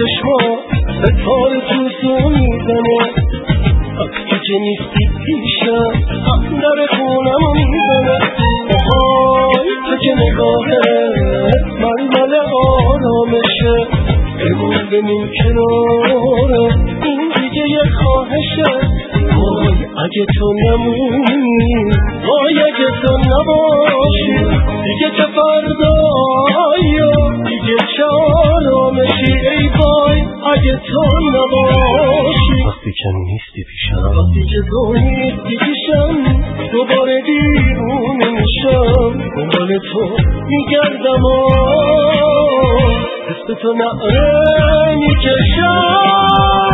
چشما ستاره تو میزنه وقتی که نیستی پیشم در خونمو میزنه آهای تو که نگاهت ململ آرامشه بمون بمون کناره این دیگه یه خواهشه وای اگه تو نمونی وای اگه تو نباشی دیگه چه فردایی دیگه چه آرامشی ای وای اگه تو نباشی وقتی که نیستی پیشم وقتی که تو نیستی پیشم دوباره دیوونه میشم دنبال تو میگردم و دست تو نعره میکشم